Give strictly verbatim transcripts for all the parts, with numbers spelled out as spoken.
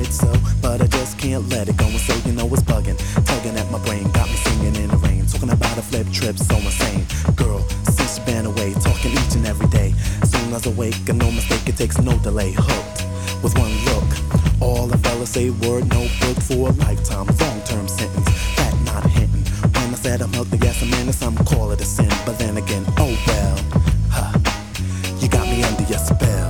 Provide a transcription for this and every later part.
it so, but I just can't let it go, and so you know it's bugging, tugging at my brain, got me singing in the rain, talking about a flip trip, so insane. Girl, since you've been away, talking each and every day. As soon as I wake, and no mistake, it takes no delay. Hooked with one look, all the fellas say word, no book for a lifetime, long-term sentence, that not hinting. When I said I'm healthy, yes I'm in it, some call it a sin, but then again, oh well, huh, you got me under your spell.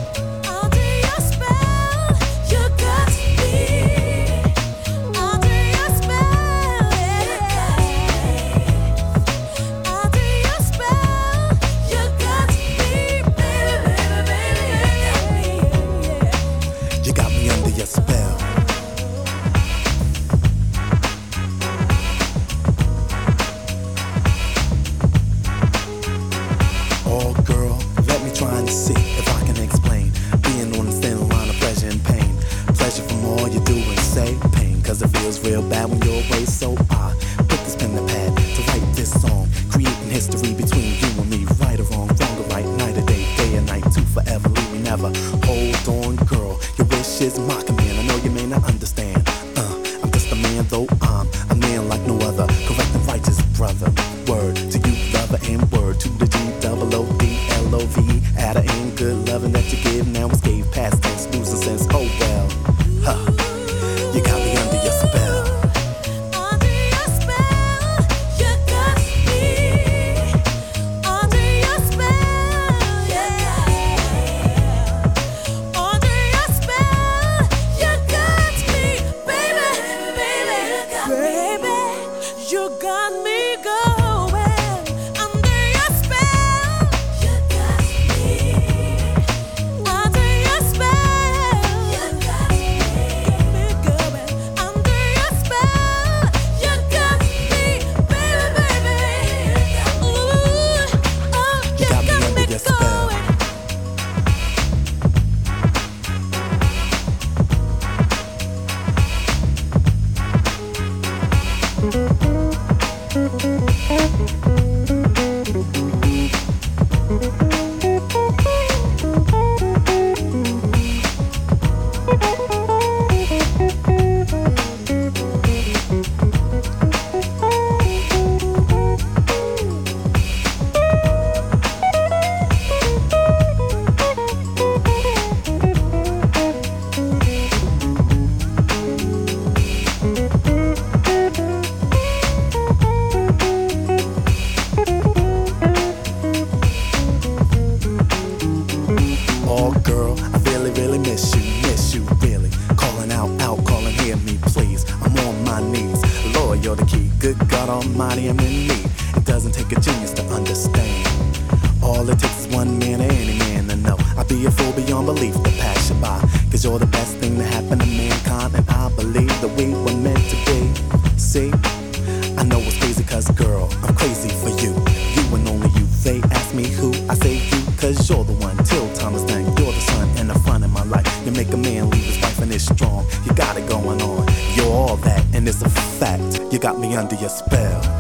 See if I can explain being on the thin line of pleasure and pain. Pleasure from all you do and say, pain cause it feels real bad when you're away. So I put this pen to pad to write this song, creating history between you and me. Right or wrong, wrong or right, night or day, day or night, to forever leave me never. Hold on girl, your wish is mocking me, and I know you may not understand. uh, I'm just a man though, I'm a man like no other, correct and righteous brother. Word to you lover, and word to the G double O D L O V E. At a ain't good loving that you give, now it's gave past tense, losing sense, oh well, huh, you got me under your spell. Under your spell, you got me. Under your spell, yeah. Under your spell, you got me, baby, baby, baby, you got me going. Under your spell, you got me. Under your spell, you got me, going. Under your spell, you got me, baby, baby. Ooh, oh, you got me got under me your spell. going. Oh girl, I really, really miss you, miss you really. Calling out, out, calling, hear me please. I'm on my knees, Lord, you're the key. Good God Almighty, I'm in need. It doesn't take a genius to understand. All it takes is one man or any man to know. I'd be a fool beyond belief to pass you by, cause you're the best thing to happen to mankind, and I believe that we were meant to be. See, I know it's crazy cause girl, I'm crazy for you. You and only you. They ask me who, I say you, cause you're the one. Till time is done, you're the sun and the fun in my life. You make a man leave his wife and it's strong. You got it going on, you're all that, and it's a fact. You got me under your spell.